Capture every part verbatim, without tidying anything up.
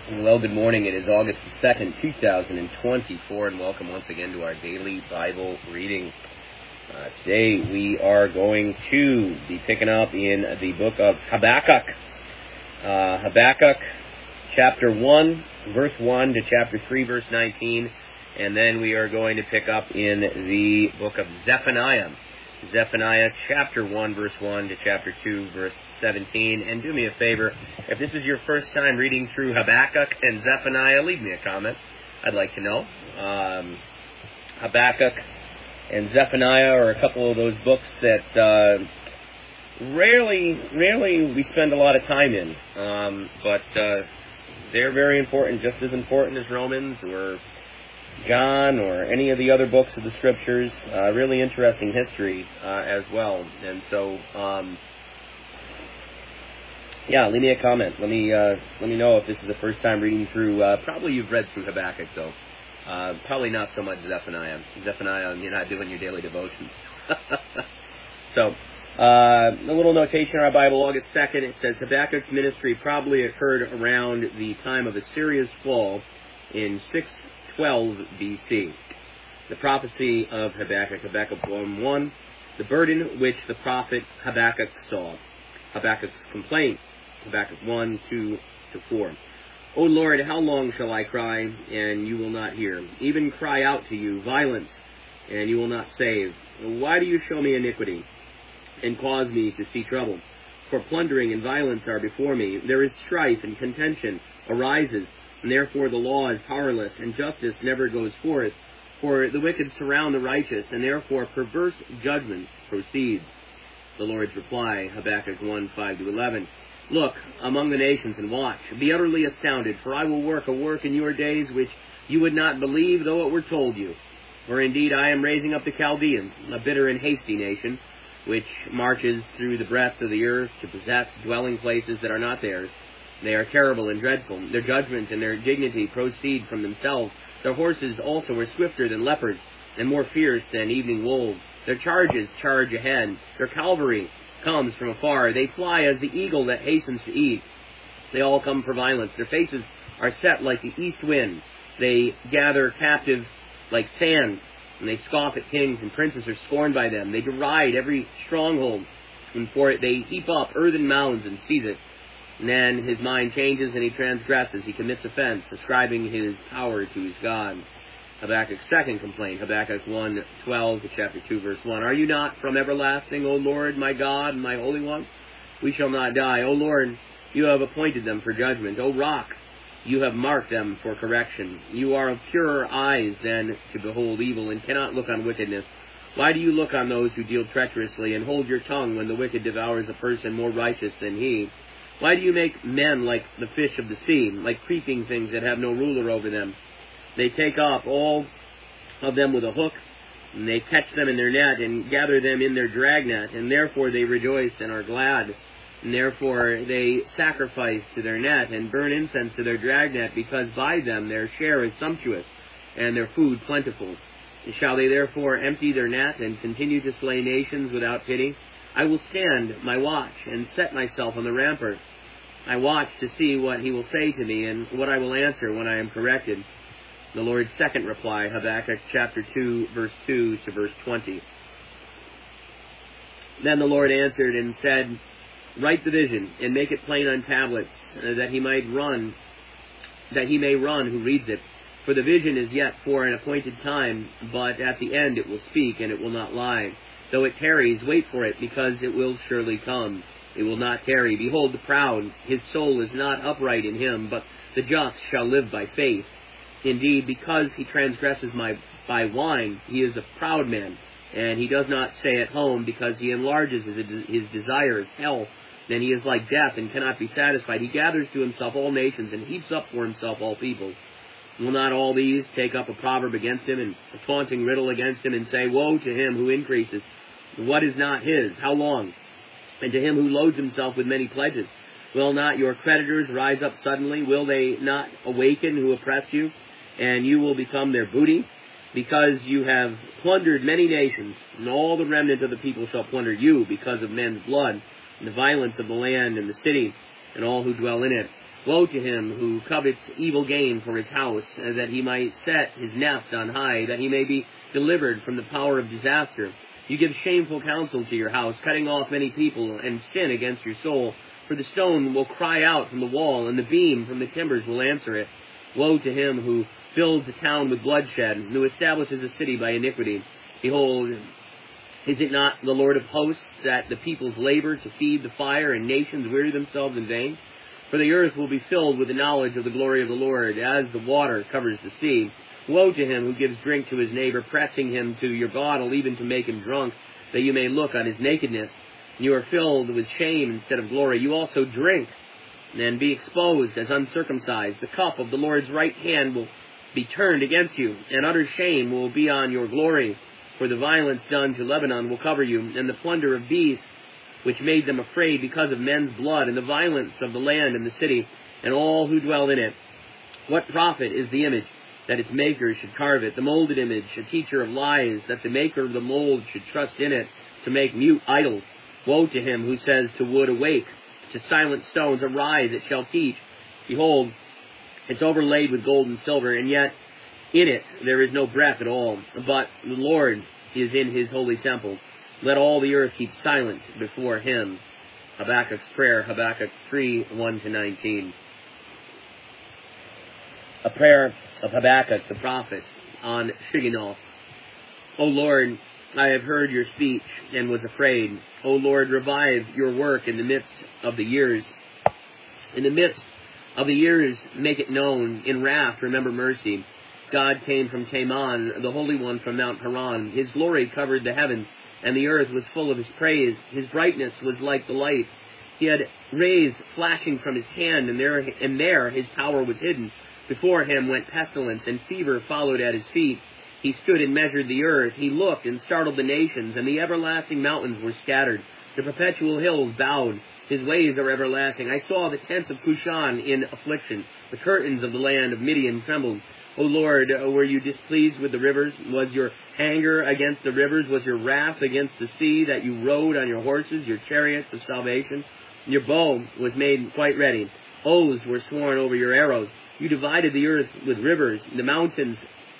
Well, good morning. It is August the second, two thousand twenty-four, and welcome once again to our daily Bible reading. Uh, today we are going to be picking up in the book of Habakkuk. Uh, Habakkuk chapter one, verse one to chapter three, verse nineteen, and then we are going to pick up in the book of Zephaniah. Zephaniah chapter one, verse one to chapter two, verse seventeen. And do me a favor, if this is your first time reading through Habakkuk and Zephaniah, leave me a comment. I'd like to know. Um, Habakkuk and Zephaniah are a couple of those books that uh, rarely, rarely we spend a lot of time in. Um, but uh, they're very important, just as important as Romans or John or any of the other books of the Scriptures. Uh, really interesting history uh, as well. And so, um, yeah, leave me a comment. Let me uh, let me know if this is the first time reading through. Uh, probably you've read through Habakkuk, though. Uh, probably not so much Zephaniah. Zephaniah, you're not doing your daily devotions. So, uh, a little notation in our Bible, August second, it says Habakkuk's ministry probably occurred around the time of Assyria's fall in six twelve B C. The prophecy of Habakkuk, Habakkuk one one, the burden which the prophet Habakkuk saw. Habakkuk's complaint, Habakkuk one two to four. O Lord, how long shall I cry, and you will not hear? Even cry out to you, violence, and you will not save. Why do you show me iniquity, and cause me to see trouble? For plundering and violence are before me. There is strife and contention arises, and therefore the law is powerless, and justice never goes forth. For the wicked surround the righteous, and therefore perverse judgment proceeds. The Lord's reply, Habakkuk one five to eleven. Look among the nations and watch. Be utterly astounded, for I will work a work in your days which you would not believe, though it were told you. For indeed I am raising up the Chaldeans, a bitter and hasty nation, which marches through the breadth of the earth to possess dwelling places that are not theirs. They are terrible and dreadful. Their judgment and their dignity proceed from themselves. Their horses also are swifter than leopards, and more fierce than evening wolves. Their charges charge ahead. Their cavalry comes from afar. They fly as the eagle that hastens to eat. They all come for violence. Their faces are set like the east wind. They gather captive like sand, and they scoff at kings, and princes are scorned by them. They deride every stronghold, and for it they heap up earthen mounds and seize it. And then his mind changes and he transgresses. He commits offense, ascribing his power to his God. Habakkuk's second complaint, Habakkuk one twelve to chapter two, verse one. Are you not from everlasting, O Lord, my God, and my Holy One? We shall not die. O Lord, you have appointed them for judgment. O Rock, you have marked them for correction. You are of purer eyes than to behold evil, and cannot look on wickedness. Why do you look on those who deal treacherously, and hold your tongue when the wicked devours a person more righteous than he? Why do you make men like the fish of the sea, like creeping things that have no ruler over them? They take up all of them with a hook, and they catch them in their net, and gather them in their dragnet, and therefore they rejoice and are glad. And therefore they sacrifice to their net, and burn incense to their dragnet, because by them their share is sumptuous, and their food plentiful. Shall they therefore empty their net, and continue to slay nations without pity? I will stand my watch, and set myself on the rampart. I watch to see what he will say to me, and what I will answer when I am corrected. The Lord's second reply, Habakkuk chapter two, verse two to verse twenty. Then the Lord answered and said, Write the vision, and make it plain on tablets, uh, that he might run, that he may run who reads it. For the vision is yet for an appointed time, but at the end it will speak, and it will not lie. Though it tarries, wait for it, because it will surely come. It will not tarry. Behold the proud, his soul is not upright in him, but the just shall live by faith. Indeed, because he transgresses my by wine, he is a proud man, and he does not stay at home, because he enlarges his, his desires, hell. Then he is like death, and cannot be satisfied. He gathers to himself all nations, and heaps up for himself all peoples. Will not all these take up a proverb against him, and a taunting riddle against him, and say, Woe to him who increases! What is not his? How long? And to him who loads himself with many pledges. Will not your creditors rise up suddenly? Will they not awaken who oppress you? And you will become their booty? Because you have plundered many nations, and all the remnant of the people shall plunder you, because of men's blood, and the violence of the land and the city, and all who dwell in it. Woe to him who covets evil gain for his house, that he might set his nest on high, that he may be delivered from the power of disaster. You give shameful counsel to your house, cutting off many people, and sin against your soul. For the stone will cry out from the wall, and the beam from the timbers will answer it. Woe to him who fills a town with bloodshed, who establishes a city by iniquity. Behold, is it not the Lord of hosts that the peoples labor to feed the fire, and nations weary themselves in vain? For the earth will be filled with the knowledge of the glory of the Lord, as the water covers the sea. Woe to him who gives drink to his neighbor, pressing him to your bottle, even to make him drunk, that you may look on his nakedness. You are filled with shame instead of glory. You also drink, and be exposed as uncircumcised. The cup of the Lord's right hand will be turned against you, and utter shame will be on your glory. For the violence done to Lebanon will cover you, and the plunder of beasts, which made them afraid because of men's blood, and the violence of the land and the city, and all who dwell in it. What profit is the image, that its maker should carve it, the molded image, a teacher of lies, that the maker of the mold should trust in it, to make mute idols? Woe to him who says to wood, awake, to silent stones, arise, it shall teach. Behold, it's overlaid with gold and silver, and yet in it there is no breath at all. But the Lord is in his holy temple. Let all the earth keep silent before him. Habakkuk's prayer, Habakkuk three, one to nineteen. A prayer of Habakkuk the prophet on Shigionoth. O Lord, I have heard your speech and was afraid. O Lord, revive your work in the midst of the years. In the midst of the years, make it known. In wrath, remember mercy. God came from Teman, the Holy One from Mount Paran. His glory covered the heavens, and the earth was full of his praise. His brightness was like the light. He had rays flashing from his hand, and there, and there his power was hidden. Before him went pestilence, and fever followed at his feet. He stood and measured the earth. He looked and startled the nations, and the everlasting mountains were scattered. The perpetual hills bowed. His ways are everlasting. I saw the tents of Cushan in affliction. The curtains of the land of Midian trembled. O Lord, were you displeased with the rivers? Was your anger against the rivers? Was your wrath against the sea, that you rode on your horses, your chariots of salvation? Your bow was made quite ready. Oaths were sworn over your arrows. You divided the earth with rivers. The mountains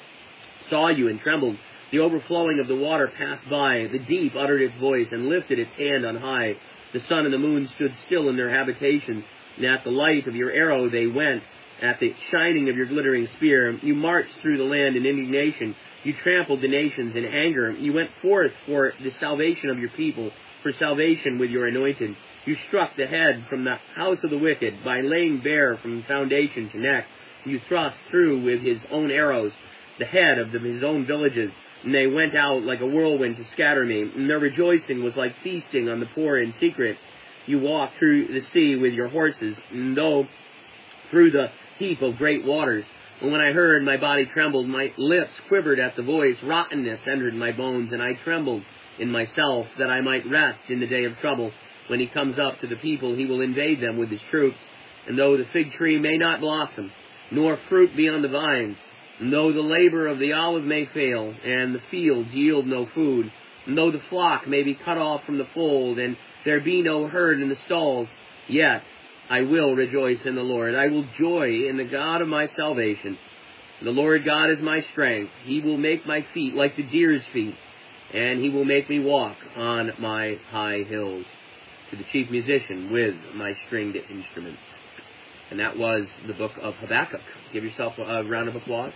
saw you and trembled. The overflowing of the water passed by. The deep uttered its voice and lifted its hand on high. The sun and the moon stood still in their habitations, and at the light of your arrow they went. At the shining of your glittering spear, you marched through the land in indignation. You trampled the nations in anger. You went forth for the salvation of your people, for salvation with your anointed. You struck the head from the house of the wicked, by laying bare from foundation to neck. You thrust through with his own arrows the head of the, his own villages, and they went out like a whirlwind to scatter me, and their rejoicing was like feasting on the poor in secret. You walked through the sea with your horses, and though through the heap of great waters. And when I heard, my body trembled, my lips quivered at the voice, rottenness entered my bones, and I trembled in myself, that I might rest in the day of trouble. When he comes up to the people, he will invade them with his troops. And though the fig tree may not blossom, nor fruit be on the vines, and though the labor of the olive may fail, and the fields yield no food, and though the flock may be cut off from the fold, and there be no herd in the stalls, yet I will rejoice in the Lord. I will joy in the God of my salvation. The Lord God is my strength. He will make my feet like the deer's feet, and he will make me walk on my high hills. To the chief musician with my stringed instruments. And that was the book of Habakkuk. Give yourself a round of applause.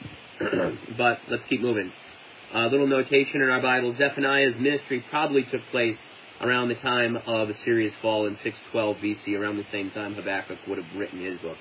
But let's keep moving. A little notation in our Bible. Zephaniah's ministry probably took place around the time of Assyria's fall in six twelve B C, around the same time Habakkuk would have written his book.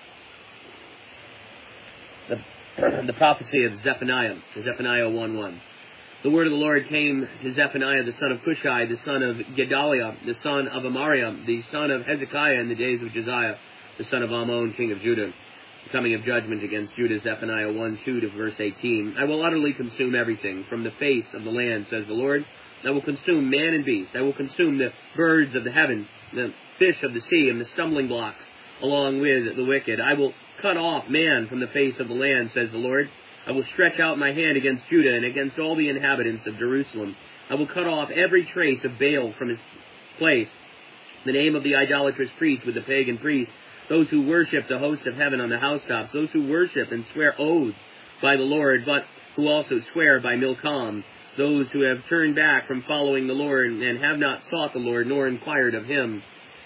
The, the prophecy of Zephaniah, Zephaniah one one. The word of the Lord came to Zephaniah, the son of Cushai, the son of Gedaliah, the son of Amariah, the son of Hezekiah in the days of Josiah, the son of Ammon, king of Judah. The coming of judgment against Judah, Zephaniah one two to verse eighteen. I will utterly consume everything from the face of the land, says the Lord. I will consume man and beast. I will consume the birds of the heavens, the fish of the sea, and the stumbling blocks, along with the wicked. I will cut off man from the face of the land, says the Lord. I will stretch out my hand against Judah and against all the inhabitants of Jerusalem. I will cut off every trace of Baal from his place, the name of the idolatrous priest with the pagan priest. those who worship the host of heaven on the housetops, those who worship and swear oaths by the Lord, but who also swear by Milcom, those who have turned back from following the Lord and have not sought the Lord nor inquired of him.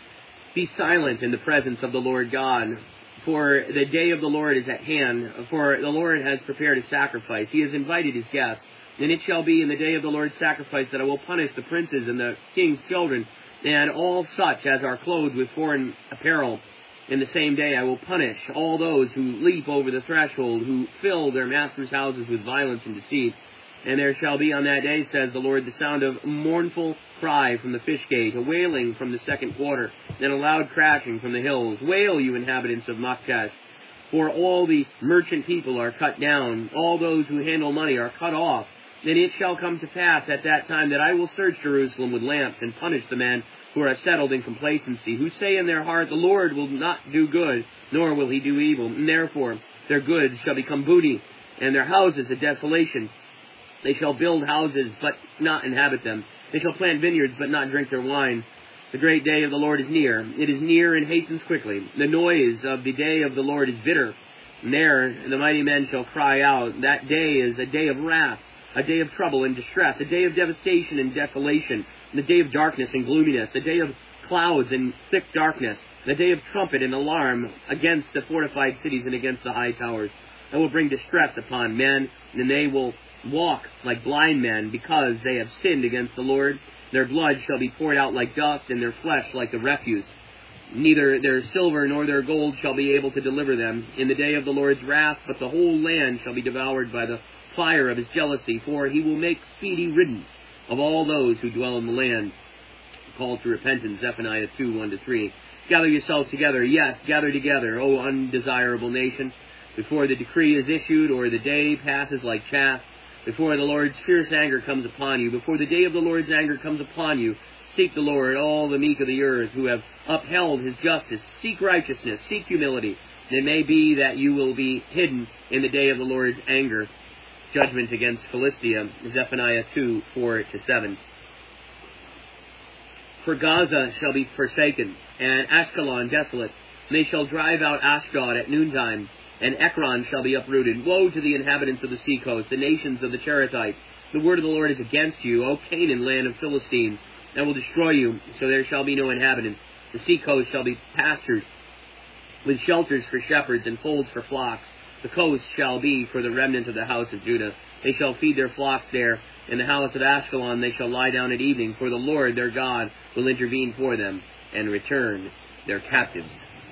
Be silent in the presence of the Lord God, for the day of the Lord is at hand, for the Lord has prepared a sacrifice. He has invited his guests. And it shall be in the day of the Lord's sacrifice that I will punish the princes and the king's children, and all such as are clothed with foreign apparel. In the same day I will punish all those who leap over the threshold, who fill their masters' houses with violence and deceit. And there shall be on that day, says the Lord, the sound of mournful cry from the fish gate, a wailing from the second quarter, and a loud crashing from the hills. Wail, you inhabitants of Maktesh, for all the merchant people are cut down, all those who handle money are cut off. Then it shall come to pass at that time that I will search Jerusalem with lamps and punish the men who are settled in complacency, who say in their heart, the Lord will not do good, nor will he do evil. And therefore their goods shall become booty, and their houses a desolation. They shall build houses, but not inhabit them. They shall plant vineyards, but not drink their wine. The great day of the Lord is near. It is near and hastens quickly. The noise of the day of the Lord is bitter. And there the mighty men shall cry out. That day is a day of wrath, a day of trouble and distress, a day of devastation and desolation, a day of darkness and gloominess, a day of clouds and thick darkness, a day of trumpet and alarm against the fortified cities and against the high towers. I will bring distress upon men, and they will walk like blind men, because they have sinned against the Lord. Their blood shall be poured out like dust, and their flesh like the refuse. Neither their silver nor their gold shall be able to deliver them in the day of the Lord's wrath, but the whole land shall be devoured by the fire of his jealousy, for he will make speedy riddance of all those who dwell in the land. Call to repentance, Zephaniah two, one to three. Gather yourselves together, yes, gather together, O undesirable nation, before the decree is issued, or the day passes like chaff, before the Lord's fierce anger comes upon you, before the day of the Lord's anger comes upon you. Seek the Lord, all the meek of the earth, who have upheld his justice. Seek righteousness, seek humility. It may be that you will be hidden in the day of the Lord's anger. Judgment against Philistia, Zephaniah two, four to seven. For Gaza shall be forsaken, and Ashkelon desolate. They shall drive out Ashdod at noontime, and Ekron shall be uprooted. Woe to the inhabitants of the seacoast, the nations of the Cherethites. The word of the Lord is against you, O Canaan, land of Philistines. I will destroy you, so there shall be no inhabitants. The seacoast shall be pastured, with shelters for shepherds and folds for flocks. The coast shall be for the remnant of the house of Judah. They shall feed their flocks there. In the house of Ashkelon they shall lie down at evening, for the Lord their God will intervene for them and return their captives.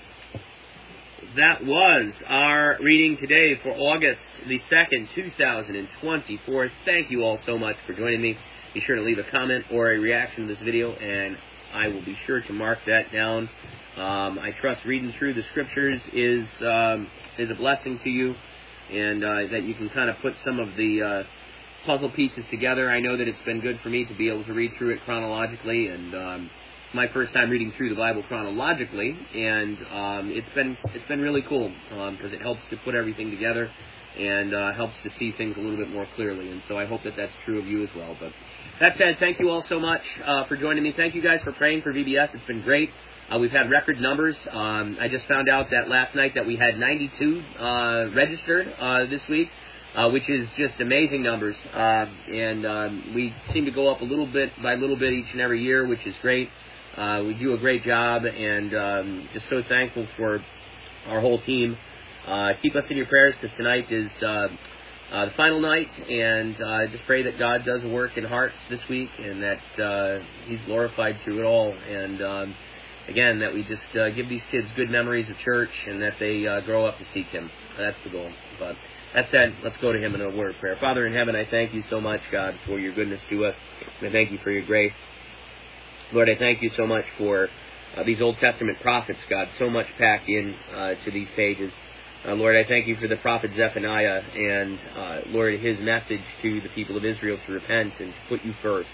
That was our reading today for August the second, two thousand twenty-four. Thank you all so much for joining me. Be sure to leave a comment or a reaction to this video, and I will be sure to mark that down. Um, I trust reading through the scriptures is um, is a blessing to you, and uh, that you can kind of put some of the uh, puzzle pieces together. I know that it's been good for me to be able to read through it chronologically, and um, my first time reading through the Bible chronologically, and um, it's been it's been really cool because um, it helps to put everything together and uh, helps to see things a little bit more clearly. And so I hope that that's true of you as well. But that said, thank you all so much uh, for joining me. Thank you guys for praying for V B S. It's been great. Uh, we've had record numbers. Um, I just found out that last night that we had ninety-two uh, registered uh, this week, uh, which is just amazing numbers. Uh, and um, we seem to go up a little bit by little bit each and every year, which is great. Uh, we do a great job, and um, just so thankful for our whole team. Uh, keep us in your prayers, because tonight is uh, uh, the final night, and uh, just pray that God does a work in hearts this week, and that uh, He's glorified through it all. And um, again, that we just uh, give these kids good memories of church, and that they uh, grow up to seek Him. That's the goal. But that said, let's go to Him in a word of prayer. Father in heaven, I thank you so much, God, for your goodness to us. And I thank you for your grace. Lord, I thank you so much for uh, these Old Testament prophets, God, so much packed in uh, to these pages. Uh, Lord, I thank you for the prophet Zephaniah and, uh, Lord, his message to the people of Israel to repent and to put you first.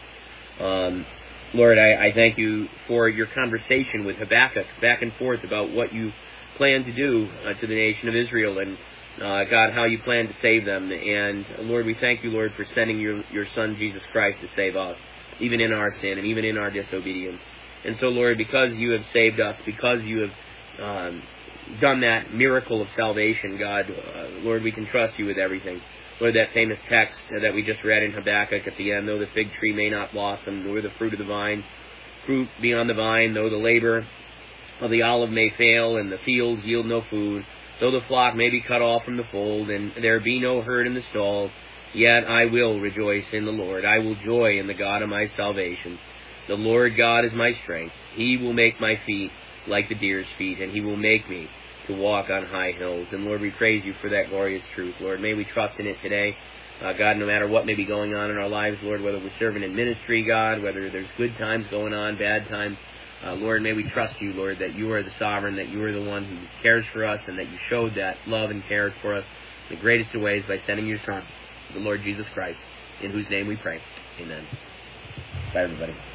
Um, Lord, I, I thank you for your conversation with Habakkuk back and forth about what you plan to do uh, to the nation of Israel, and, uh, God, how you plan to save them. And, Lord, we thank you, Lord, for sending your, your Son, Jesus Christ, to save us, even in our sin and even in our disobedience. And so, Lord, because you have saved us, because you have um, done that miracle of salvation, God, uh, Lord, we can trust you with everything. Lord, that famous text that we just read in Habakkuk at the end, though the fig tree may not blossom, nor the fruit of the vine, fruit be on the vine, though the labor of the olive may fail, and the fields yield no food, though the flock may be cut off from the fold, and there be no herd in the stall, yet I will rejoice in the Lord. I will joy in the God of my salvation. The Lord God is my strength. He will make my feet like the deer's feet, and he will make me to walk on high hills. And Lord, we praise you for that glorious truth. Lord, may we trust in it today. Uh, God, no matter what may be going on in our lives, Lord, whether we're serving in ministry, God, whether there's good times going on, bad times, uh, Lord, may we trust you, Lord, that you are the sovereign, that you are the one who cares for us, and that you showed that love and care for us in the greatest of ways by sending your Son, the Lord Jesus Christ, in whose name we pray. Amen. Bye, everybody.